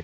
Ciao.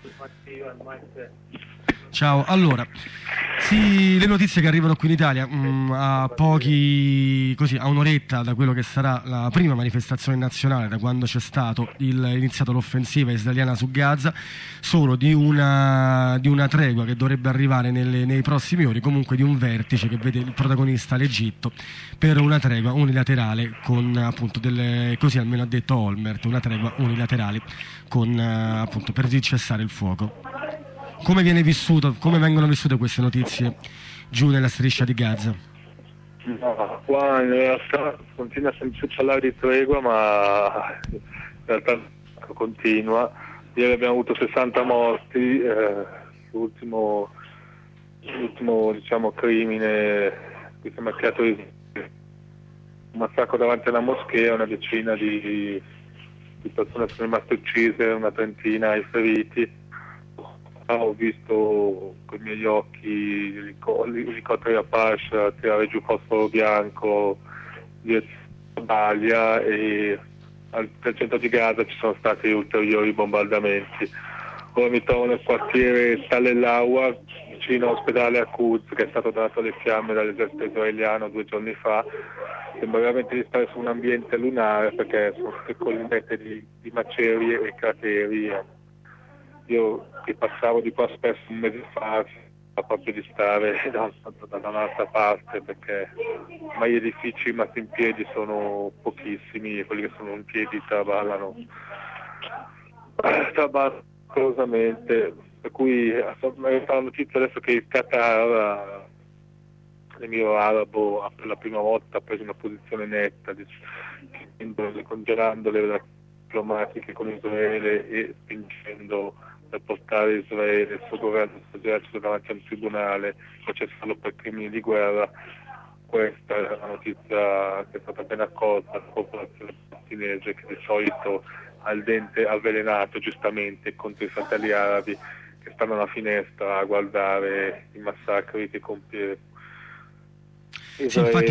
Ciao, allora, sì, le notizie che arrivano qui in Italia a un'oretta da quello che sarà la prima manifestazione nazionale da quando c'è stato iniziato l'offensiva israeliana su Gaza, sono di una tregua che dovrebbe arrivare nei prossimi ore, comunque di un vertice che vede il protagonista l'Egitto per una tregua unilaterale con appunto così almeno ha detto Olmert, una tregua unilaterale con appunto per cessare il fuoco. Come vengono vissute queste notizie giù nella striscia di Gaza? No, qua in realtà continua sempre a parlare di tregua, ma in realtà continua. Ieri abbiamo avuto 60 morti, l'ultimo diciamo crimine che si è macchiato un massacro davanti alla moschea, una decina di persone sono rimaste uccise, una trentina i feriti. Ho visto con i miei occhi elicotteri Apache tirare giù fosforo bianco direzione Balia, e al centro di Gaza ci sono stati ulteriori bombardamenti. Ora mi trovo nel quartiere Tal El-Awa, vicino all'ospedale Al-Quds, che è stato dato alle fiamme dall'esercito israeliano 2 giorni fa. Sembra veramente di stare su un ambiente lunare, perché sono tutte collinette di macerie e crateri. Io che passavo di qua spesso un mese fa, proprio di stare da un'altra parte, perché ormai gli edifici rimasti in piedi sono pochissimi e quelli che sono in piedi traballano clamorosamente. Per cui è la notizia adesso che il Qatar, l'Emiro Arabo, per la prima volta ha preso una posizione netta, congelando le relazioni diplomatiche con Israele e spingendo per portare Israele, il suo governo e il suo esercito davanti a un tribunale, processarlo per crimini di guerra. Questa è la notizia che è stata appena accolta dalla popolazione palestinese, che di solito ha il dente avvelenato giustamente contro i fratelli arabi che stanno alla finestra a guardare i massacri che compie Israele. Sì, infatti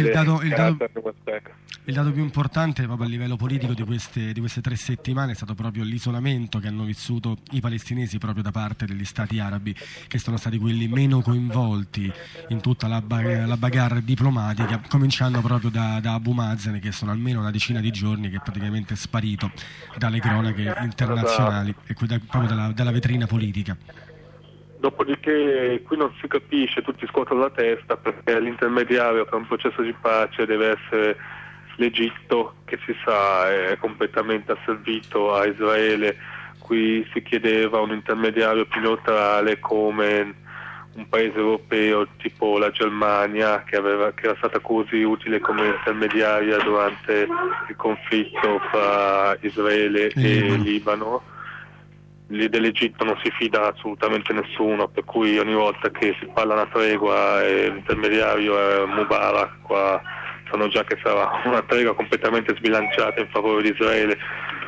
il dato più importante proprio a livello politico di queste 3 settimane è stato proprio l'isolamento che hanno vissuto i palestinesi proprio da parte degli stati arabi, che sono stati quelli meno coinvolti in tutta la bagarre diplomatica, cominciando proprio da Abu Mazen, che sono almeno una decina di giorni che è praticamente sparito dalle cronache internazionali e proprio dalla vetrina politica. Dopodiché qui non si capisce, tutti scuotono la testa, perché l'intermediario per un processo di pace deve essere l'Egitto, che si sa è completamente asservito a Israele. Qui si chiedeva un intermediario più neutrale come un paese europeo tipo la Germania, che era stata così utile come intermediaria durante il conflitto fra Israele e Libano. Dell'Egitto non si fida assolutamente nessuno, per cui ogni volta che si parla una tregua e l'intermediario è Mubarak, qua sanno già che sarà una tregua completamente sbilanciata in favore di Israele.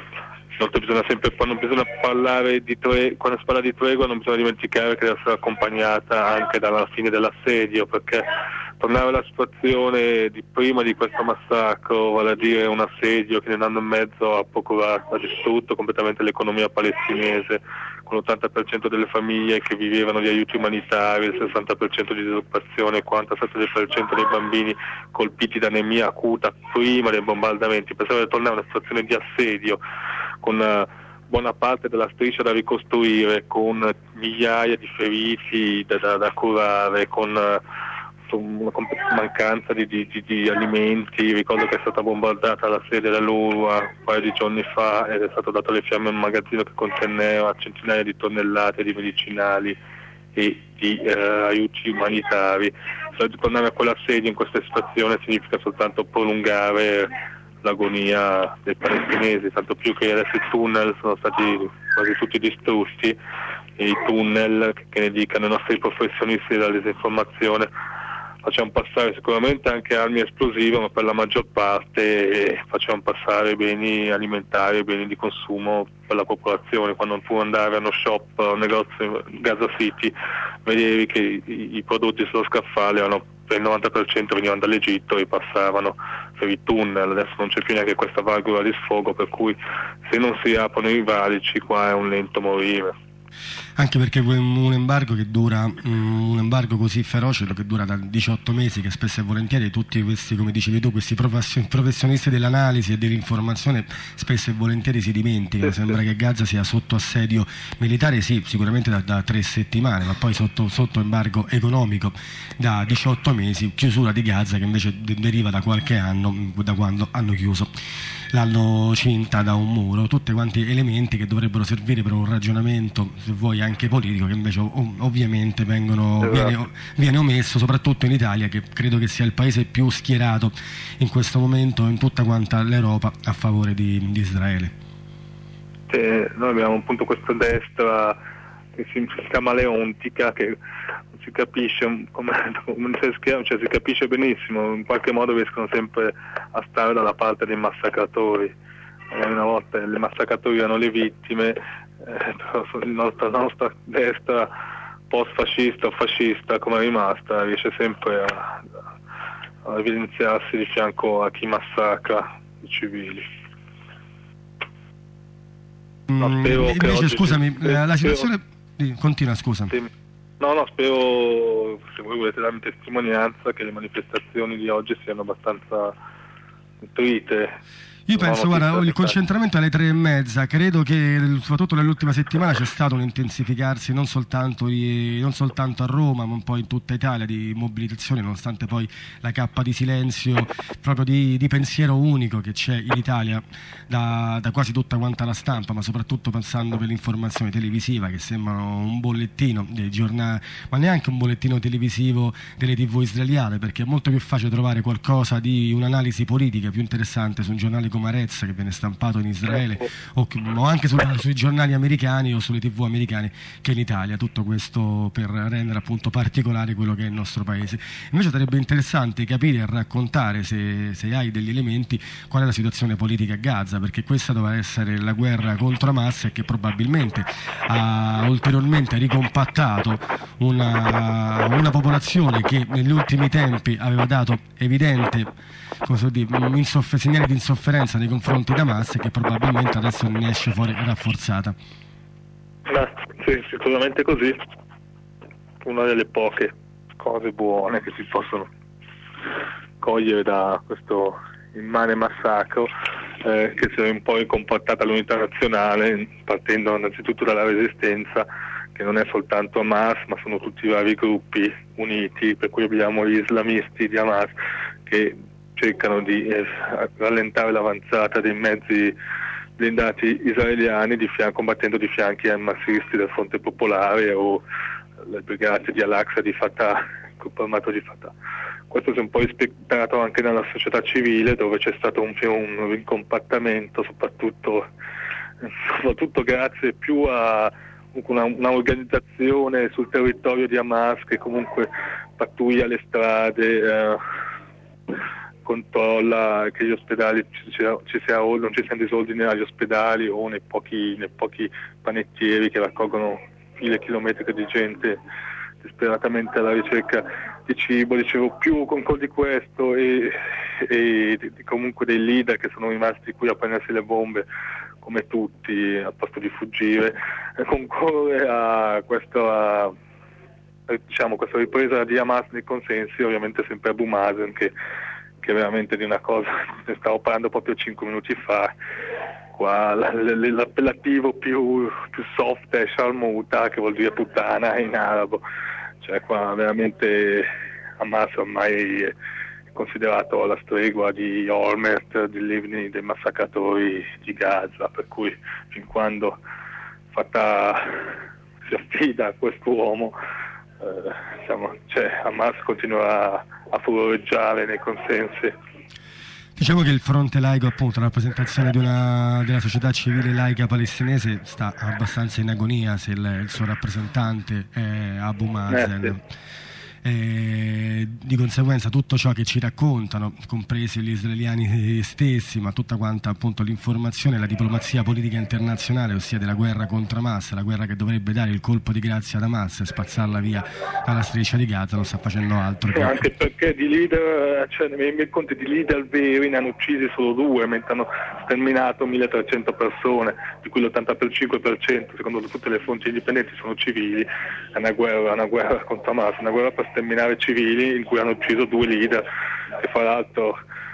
Quando bisogna parlare quando si parla di tregua non bisogna dimenticare che deve essere accompagnata anche dalla fine dell'assedio, perché tornare alla situazione di prima di questo massacro, vale a dire un assedio che in un anno e mezzo ha distrutto completamente l'economia palestinese, con l'80% delle famiglie che vivevano di aiuti umanitari, il 60% di disoccupazione, il 47% dei bambini colpiti da anemia acuta prima dei bombardamenti. Pensavo di tornare a una situazione di assedio, con buona parte della striscia da ricostruire, con migliaia di feriti da curare, con una mancanza di alimenti. Ricordo che è stata bombardata la sede dell'UNRWA un paio di giorni fa ed è stato dato alle fiamme un magazzino che conteneva centinaia di tonnellate di medicinali e di aiuti umanitari. Tornare a quell'assedio in questa situazione significa soltanto prolungare l'agonia dei palestinesi, tanto più che adesso i tunnel sono stati quasi tutti distrutti, e i tunnel, che ne dicano i nostri professionisti della disinformazione, facciamo passare sicuramente anche armi esplosive, ma per la maggior parte facciamo passare beni alimentari, beni di consumo per la popolazione. Quando tu andavi a uno shop o un negozio in Gaza City, vedevi che i prodotti sullo scaffale per il 90% venivano dall'Egitto e passavano per i tunnel. Adesso non c'è più neanche questa valvola di sfogo, per cui se non si aprono i valici qua è un lento morire. Anche perché un embargo che dura, un embargo così feroce, che dura da 18 mesi, che spesso e volentieri tutti questi, come dicevi tu, questi professionisti dell'analisi e dell'informazione spesso e volentieri si dimenticano. Sembra che Gaza sia sotto assedio militare, sì, sicuramente da 3 settimane, ma poi sotto embargo economico da 18 mesi, chiusura di Gaza che invece deriva da qualche anno, da quando hanno chiuso, l'hanno cinta da un muro, tutti quanti elementi che dovrebbero servire per un ragionamento, se vuoi anche politico, che invece ovviamente viene omesso, soprattutto in Italia, che credo che sia il paese più schierato in questo momento in tutta quanta l'Europa a favore di Israele. Noi abbiamo appunto questa destra che si chiama leontica, che non si capisce come si capisce benissimo, in qualche modo riescono sempre a stare dalla parte dei massacratori. Una volta i massacratori erano le vittime, però la nostra destra post-fascista o fascista, come è rimasta, riesce sempre a evidenziarsi di fianco a chi massacra i civili. Invece, scusami, la situazione... Continua, scusa. No, spero, se voi volete darmi testimonianza, che le manifestazioni di oggi siano abbastanza nutrite. Io penso, guarda, il concentramento alle 3:30, credo che soprattutto nell'ultima settimana c'è stato un intensificarsi non soltanto a Roma, ma un po' in tutta Italia, di mobilitazione, nonostante poi la cappa di silenzio, proprio di pensiero unico che c'è in Italia da quasi tutta quanta la stampa, ma soprattutto pensando per l'informazione televisiva, che sembrano un bollettino dei giornali, ma neanche un bollettino televisivo delle TV israeliane, perché è molto più facile trovare qualcosa di un'analisi politica più interessante su un giornale come Arezza, che viene stampato in Israele, o anche sui giornali americani o sulle TV americane, che in Italia. Tutto questo per rendere appunto particolare quello che è il nostro paese. Invece sarebbe interessante capire e raccontare, se hai degli elementi, qual è la situazione politica a Gaza, perché questa doveva essere la guerra contro Hamas, e che probabilmente ha ulteriormente ricompattato una popolazione che negli ultimi tempi aveva dato evidente, come so dire, segnali di insofferenza nei confronti di Hamas, e che probabilmente adesso ne esce fuori rafforzata. Sì, sicuramente così. Una delle poche cose buone che si possono cogliere da questo immane massacro, che si è un po' ricompattata l'unità nazionale, partendo innanzitutto dalla resistenza, che non è soltanto Hamas, ma sono tutti i vari gruppi uniti, per cui abbiamo gli islamisti di Hamas che cercano di rallentare l'avanzata dei mezzi blindati israeliani, combattendo di fianchi ai hammasisti del Fronte Popolare o le brigate di Al-Aqsa di Fatah, il gruppo armato di Fatah. Questo si è un po' rispettato anche nella società civile, dove c'è stato un ricompattamento, soprattutto grazie più a una organizzazione sul territorio di Hamas, che comunque pattuglia le strade, controlla che gli ospedali non ci siano disordini agli ospedali o nei pochi panettieri che raccolgono file chilometriche di gente disperatamente alla ricerca di cibo. Dicevo, più controlli di questo e comunque dei leader che sono rimasti qui a prendersi le bombe come tutti, al posto di fuggire, concorre a questa ripresa di Hamas nei consensi, ovviamente sempre Abu Mazen, che veramente di una cosa ne stavo parlando proprio 5 minuti fa. Qua l'appellativo più soft è Sharmuta, che vuol dire puttana in arabo. Cioè qua veramente Hamas ormai è considerato la stregua di Olmert, di Livni, dei massacratori di Gaza, per cui fin quando Fatah si affida a quest'uomo, Hamas continuerà a favoreggiare nei consensi. Diciamo che il fronte laico, appunto, la rappresentazione della società civile laica palestinese, sta abbastanza in agonia se il suo rappresentante è Abu Mazen. Di conseguenza tutto ciò che ci raccontano, compresi gli israeliani stessi, ma tutta quanta appunto l'informazione e la diplomazia politica internazionale, ossia della guerra contro Hamas, la guerra che dovrebbe dare il colpo di grazia ad Hamas e spazzarla via dalla striscia di Gaza, non sta facendo altro anche perché di leader, nei conti di leader veri ne hanno uccisi solo 2, mentre sterminato 1300 persone, di cui l'85% secondo tutte le fonti indipendenti sono civili. È una guerra contro Hamas, una guerra per sterminare civili, in cui hanno ucciso 2 leader che fra l'altro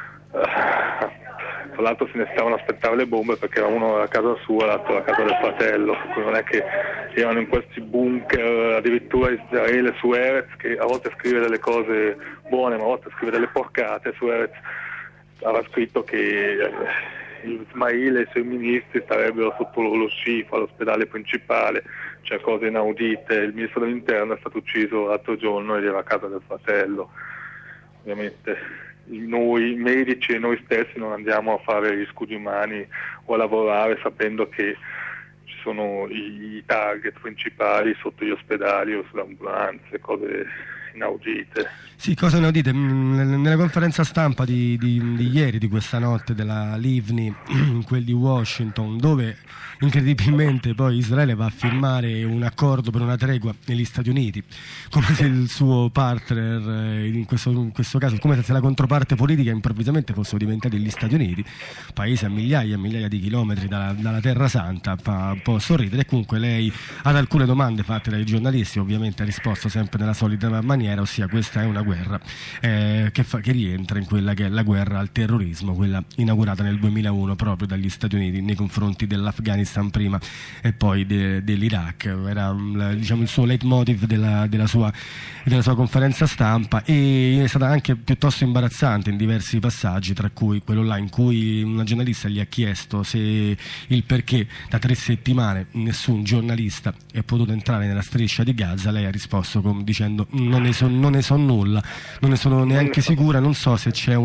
se ne stavano a aspettare le bombe, perché uno era a casa sua, l'altro a casa del fratello, per cui non è che erano in questi bunker. Addirittura Israele su Erez, che a volte scrive delle cose buone ma a volte scrive delle porcate, su Erez aveva scritto che Ismail e i suoi ministri starebbero sotto lo Shifa, l'ospedale principale, cioè cose inaudite. Il ministro dell'interno è stato ucciso l'altro giorno ed era a casa del fratello. Ovviamente noi medici e noi stessi non andiamo a fare gli scudi umani o a lavorare sapendo che ci sono i target principali sotto gli ospedali o sulle ambulanze, cose inaudite. Sì, cose inaudite. Nella conferenza stampa di ieri, di questa notte della Livni, quel di Washington, dove incredibilmente poi Israele va a firmare un accordo per una tregua negli Stati Uniti, come se il suo partner, in questo caso, come se la controparte politica improvvisamente fossero diventati gli Stati Uniti, paese a migliaia e migliaia di chilometri dalla Terra Santa. Fa un po' sorridere. E comunque lei, ad alcune domande fatte dai giornalisti, ovviamente ha risposto sempre nella solita maniera, ossia questa è una guerra che rientra in quella che è la guerra al terrorismo, quella inaugurata nel 2001 proprio dagli Stati Uniti nei confronti dell'Afghanistan prima e poi dell'Iraq. Era diciamo il suo leitmotiv della sua conferenza stampa, e è stata anche piuttosto imbarazzante in diversi passaggi, tra cui quello là in cui una giornalista gli ha chiesto se il perché da 3 settimane nessun giornalista è potuto entrare nella striscia di Gaza. Lei ha risposto dicendo non ne so nulla, non ne sono neanche sicura, non so se c'è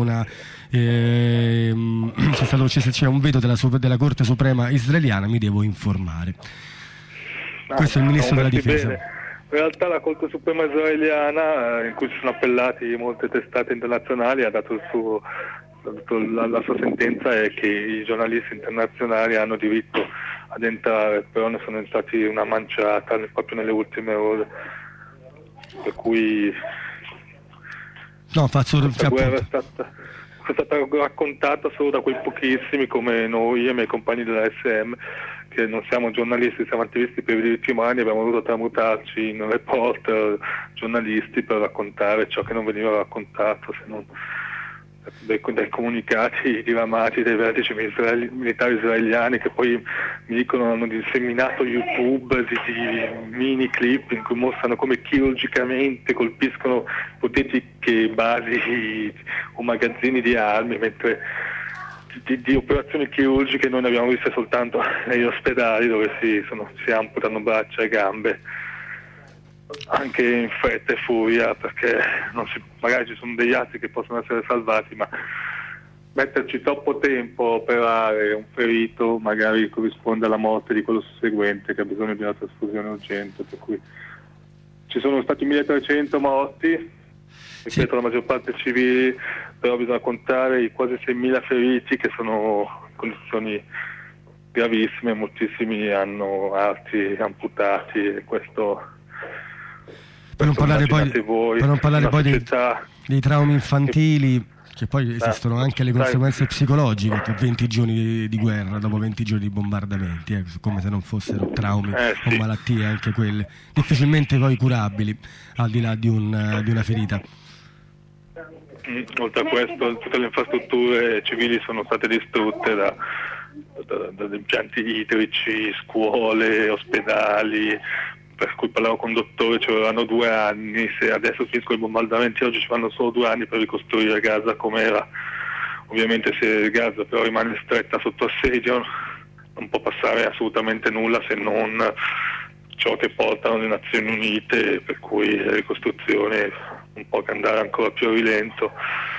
se c'è un veto della Corte Suprema israeliana, mi devo informare. Questo è il ministro della difesa. Bene. In realtà la Corte Suprema israeliana, in cui si sono appellati molte testate internazionali, ha dato la sua sentenza è che i giornalisti internazionali hanno diritto ad entrare, però ne sono entrati una manciata proprio nelle ultime ore, per cui questa guerra è stata raccontata solo da quei pochissimi come noi e i miei compagni della SM, che non siamo giornalisti, siamo attivisti per i diritti umani, abbiamo dovuto tramutarci in reporter, giornalisti, per raccontare ciò che non veniva raccontato, se non dai comunicati diramati dai vertici militari israeliani, che poi mi dicono hanno disseminato YouTube di mini clip in cui mostrano come chirurgicamente colpiscono ipotetiche basi o magazzini di armi, mentre di operazioni chirurgiche noi ne abbiamo viste soltanto negli ospedali, dove si amputano braccia e gambe anche in fretta e furia, perché magari ci sono degli atti che possono essere salvati, ma metterci troppo tempo a operare un ferito magari corrisponde alla morte di quello susseguente che ha bisogno di una trasfusione urgente, per cui ci sono stati 1300 morti, ripeto, la maggior parte civili, però bisogna contare i quasi 6.000 feriti, che sono condizioni gravissime, moltissimi hanno arti amputati, e questo per non parlare poi dei traumi infantili, che poi esistono anche le conseguenze psicologiche per 20 giorni di guerra, dopo 20 giorni di bombardamenti, come se non fossero traumi o malattie anche quelle, difficilmente poi curabili, al di là di una ferita. Oltre a questo, tutte le infrastrutture civili sono state distrutte da impianti idrici, scuole, ospedali, per cui parlavo con dottori, ci vorranno 2 anni, se adesso finiscono i bombardamenti oggi ci vanno solo 2 anni per ricostruire Gaza com'era. Ovviamente se Gaza però rimane stretta sotto assedio non può passare assolutamente nulla, se non ciò che portano le Nazioni Unite, per cui la ricostruzione non può che andare ancora più a rilento.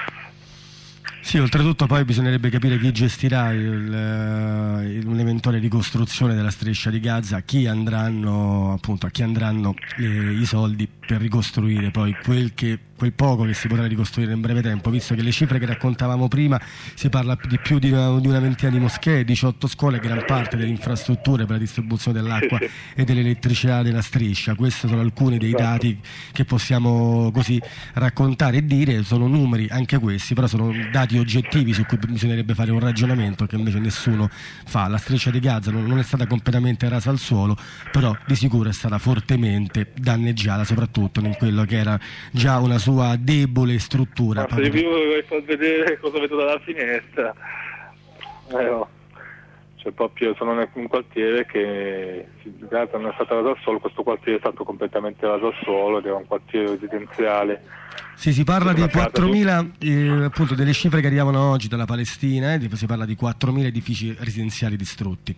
Sì, oltretutto poi bisognerebbe capire chi gestirà un'eventuale ricostruzione della striscia di Gaza, a chi andranno i soldi per ricostruire poi quel poco che si potrà ricostruire in breve tempo, visto che le cifre che raccontavamo prima, si parla di più di una ventina di moschee, 18 scuole, gran parte delle infrastrutture per la distribuzione dell'acqua e dell'elettricità della striscia. Questi sono alcuni dei dati che possiamo così raccontare e dire, sono numeri anche questi, però sono dati oggettivi su cui bisognerebbe fare un ragionamento che invece nessuno fa. La striscia di Gaza non è stata completamente rasa al suolo, però di sicuro è stata fortemente danneggiata, soprattutto in quello che era già una sua debole struttura. Ma se io vorrei far vedere cosa vedo dalla finestra, no. Cioè proprio sono in un quartiere che Gaza non è stata rasa al suolo, questo quartiere è stato completamente raso al suolo ed era un quartiere residenziale. Sì, si parla di 4.000, appunto delle cifre che arrivano oggi dalla Palestina, si parla di 4.000 edifici residenziali distrutti.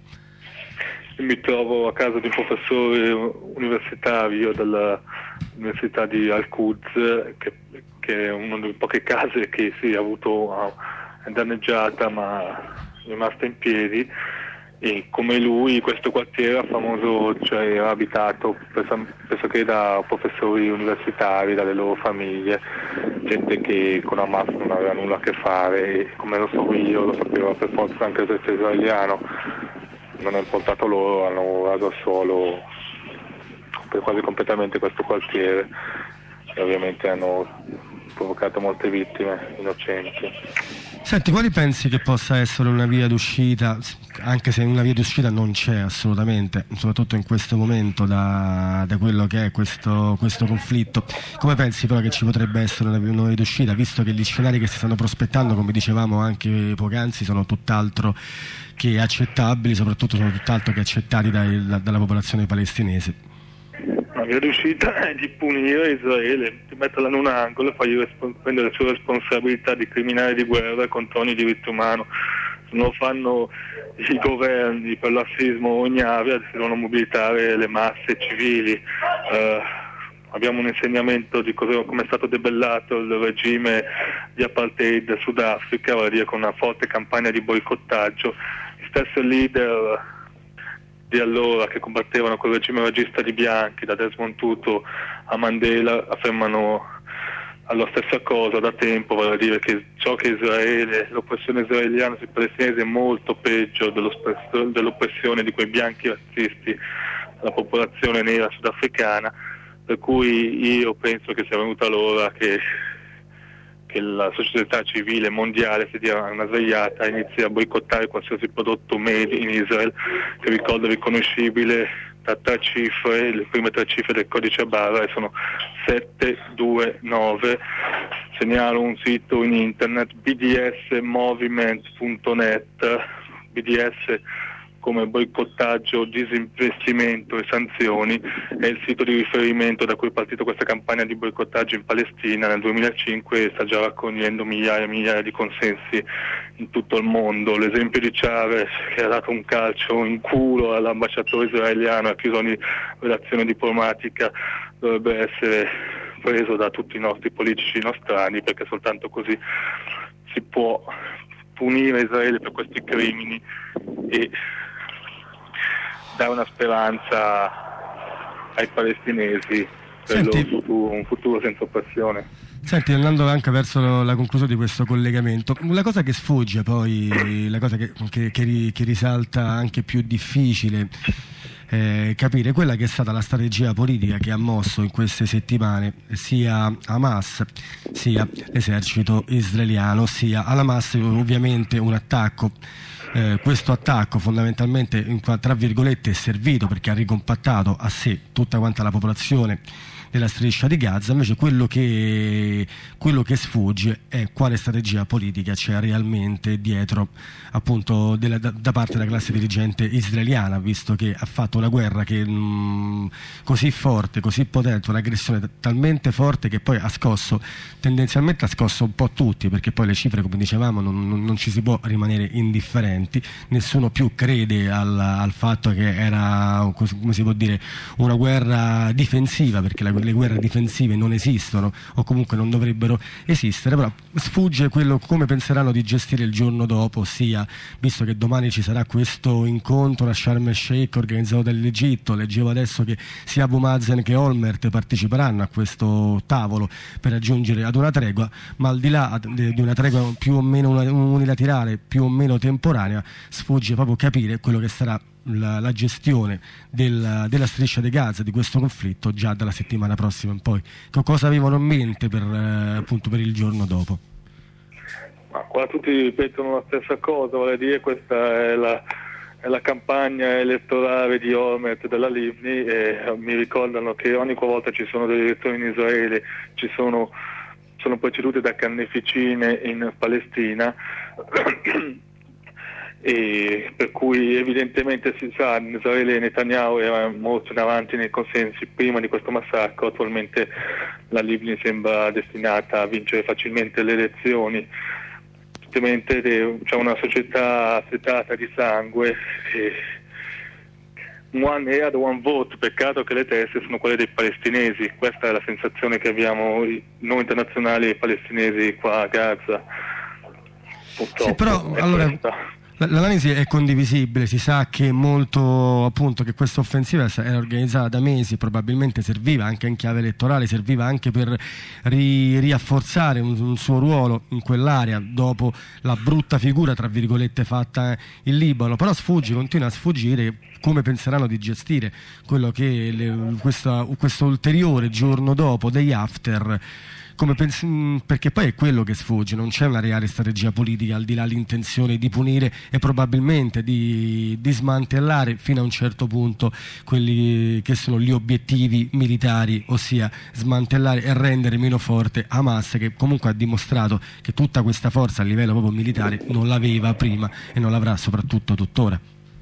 Io mi trovo a casa di un professore universitario dell'Università di Al-Quds, che è una delle poche case che si è avuto è danneggiata ma è rimasta in piedi, e come lui questo quartiere era famoso, cioè era abitato penso che da professori universitari, dalle loro famiglie, gente che con Hamas non aveva nulla a che fare, e come lo so io, lo sapeva per forza anche l'esercito israeliano, non è importato loro, hanno raso al suolo quasi completamente questo quartiere e ovviamente hanno provocato molte vittime innocenti. Senti, quali pensi che possa essere una via d'uscita, anche se una via d'uscita non c'è assolutamente, soprattutto in questo momento da quello che è questo conflitto, come pensi però che ci potrebbe essere una via d'uscita, visto che gli scenari che si stanno prospettando, come dicevamo anche poc'anzi, sono tutt'altro che accettabili, soprattutto sono tutt'altro che accettati dalla popolazione palestinese? La via d'uscita è di punire Israele, di metterla in un angolo e fargli prendere le sue responsabilità di criminale di guerra contro ogni diritto umano. Se non lo fanno i governi per l'assismo ignavia, si devono mobilitare le masse civili. Abbiamo un insegnamento di come è stato debellato il regime di apartheid del Sudafrica, vale a dire con una forte campagna di boicottaggio. Gli stessi leader di allora che combattevano col regime regista di bianchi, da Desmond Tutu a Mandela, affermano la stessa cosa da tempo, vale a dire che ciò che Israele, l'oppressione israeliana sui palestinesi è molto peggio dell'oppressione di quei bianchi razzisti alla popolazione nera sudafricana, per cui io penso che sia venuta l'ora che la società civile mondiale si dia una svegliata e inizi a boicottare qualsiasi prodotto made in Israel, che ricordo riconoscibile da 3 cifre, le prime 3 cifre del codice Barra sono 729. Segnalo un sito in internet, bdsmovement.net, BDS come boicottaggio, disinvestimento e sanzioni, è il sito di riferimento da cui è partita questa campagna di boicottaggio in Palestina nel 2005 e sta già raccogliendo migliaia e migliaia di consensi in tutto il mondo. L'esempio di Chavez, che ha dato un calcio in culo all'ambasciatore israeliano e ha chiuso ogni relazione diplomatica, dovrebbe essere preso da tutti i nostri politici nostrani, perché soltanto così si può punire Israele per questi crimini e dare una speranza ai palestinesi per un futuro senza oppressione. Senti, andando anche verso la conclusione di questo collegamento, la cosa che sfugge poi, la cosa che risalta anche più difficile capire, quella che è stata la strategia politica che ha mosso in queste settimane sia Hamas sia l'esercito israeliano, sia all'Hamas ovviamente un attacco. Questo attacco fondamentalmente tra virgolette è servito perché ha ricompattato a sé tutta quanta la popolazione della striscia di Gaza. Invece quello che sfugge è quale strategia politica c'è realmente dietro, appunto da parte della classe dirigente israeliana, visto che ha fatto una guerra che così forte, così potente, un'aggressione talmente forte che poi tendenzialmente ha scosso un po' tutti, perché poi le cifre, come dicevamo, non ci si può rimanere indifferenti. precedenti, nessuno più crede al fatto che era, come si può dire, una guerra difensiva, perché le guerre difensive non esistono o comunque non dovrebbero esistere, però sfugge quello come penseranno di gestire il giorno dopo, ossia, visto che domani ci sarà questo incontro a Sharm el Sheikh organizzato dall'Egitto, leggevo adesso che sia Abu Mazen che Olmert parteciperanno a questo tavolo per raggiungere ad una tregua, ma al di là di una tregua più o meno unilaterale, più o meno temporanea, sfugge proprio capire quello che sarà la gestione della striscia di Gaza, di questo conflitto, già dalla settimana prossima in poi. Cosa avevano in mente appunto per il giorno dopo? Ma qua tutti ripetono la stessa cosa, vale dire questa è la campagna elettorale di Olmert della Livni, e mi ricordano che ogni volta ci sono delle elezioni in Israele, sono precedute da carneficine in Palestina e per cui evidentemente si sa, in Israele Netanyahu era molto in avanti nei consensi prima di questo massacro, attualmente la Livni sembra destinata a vincere facilmente le elezioni. C'è una società affettata di sangue, one head, one vote, peccato che le teste sono quelle dei palestinesi, questa è la sensazione che abbiamo noi internazionali e palestinesi qua a Gaza. Purtroppo, sì, però allora l'analisi è condivisibile, si sa che molto, appunto, che questa offensiva era organizzata da mesi, probabilmente serviva anche in chiave elettorale, serviva anche per riafforzare un suo ruolo in quell'area dopo la brutta figura tra virgolette fatta in Libano, però continua a sfuggire come penseranno di gestire quello che questo ulteriore giorno dopo degli after. Perché poi è quello che sfugge, non c'è una reale strategia politica al di là dell'intenzione di punire e probabilmente di smantellare fino a un certo punto quelli che sono gli obiettivi militari, ossia smantellare e rendere meno forte Hamas, che comunque ha dimostrato che tutta questa forza a livello proprio militare non l'aveva prima e non l'avrà soprattutto tuttora.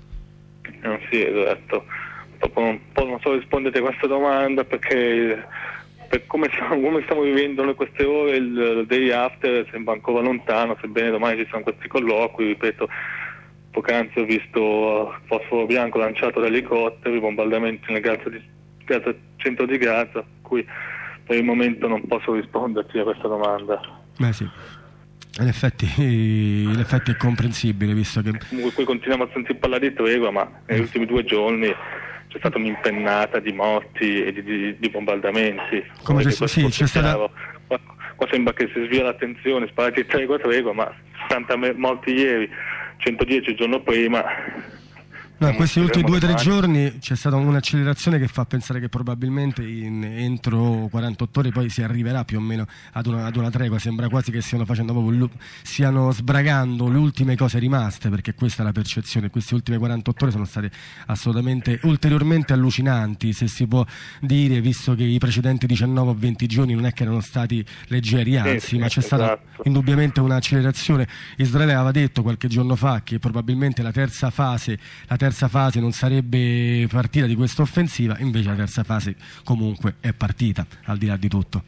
Sì, esatto. Dopo non so rispondere a questa domanda perché come stiamo vivendo noi queste ore, il day after sembra ancora lontano, sebbene domani ci sono questi colloqui, ripeto, poc'anzi ho visto fosforo bianco lanciato da elicotteri, bombardamenti nel centro di Gaza, per cui per il momento non posso risponderti a questa domanda. Beh sì, in effetti è comprensibile, visto che comunque qui continuiamo a sentir parlare di tregua, ma negli ultimi 2 giorni c'è stata un'impennata di morti e di bombardamenti. C'è stata. Qua sembra che si svia l'attenzione, sparati tregua, ma 60 morti ieri, 110 il giorno prima. No, in questi ultimi 2 o 3 giorni c'è stata un'accelerazione che fa pensare che probabilmente entro 48 ore poi si arriverà più o meno ad una tregua. Sembra quasi che stiano sbragando le ultime cose rimaste, perché questa è la percezione. Queste ultime 48 ore sono state assolutamente ulteriormente allucinanti, se si può dire, visto che i precedenti 19 o 20 giorni non è che erano stati leggeri, anzi, ma c'è stata indubbiamente un'accelerazione. Israele aveva detto qualche giorno fa che probabilmente la terza fase non sarebbe partita di questa offensiva, invece la terza fase comunque è partita, al di là di tutto.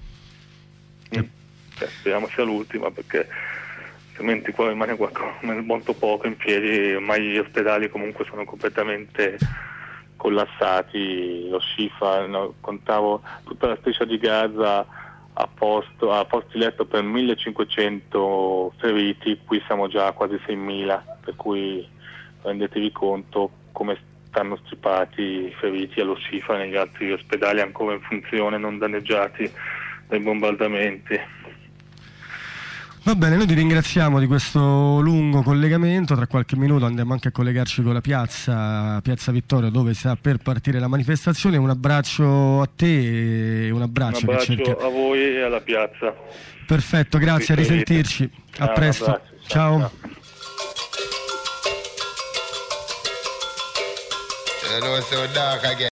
Speriamo sia l'ultima, perché altrimenti qua rimane molto poco in piedi, ormai gli ospedali comunque sono completamente collassati, lo Shifa, contavo tutta la striscia di Gaza a posti letto per 1500 feriti, qui siamo già a quasi 6.000, per cui rendetevi conto come stanno stripati i feriti allo Shifa e negli altri ospedali ancora in funzione, non danneggiati dai bombardamenti. Va bene, noi ti ringraziamo di questo lungo collegamento. Tra qualche minuto andiamo anche a collegarci con la piazza Vittorio, dove sta per partire la manifestazione. Un abbraccio a te e un abbraccio a voi e alla piazza. Perfetto, grazie, a risentirci. A presto. Ciao. So dark again.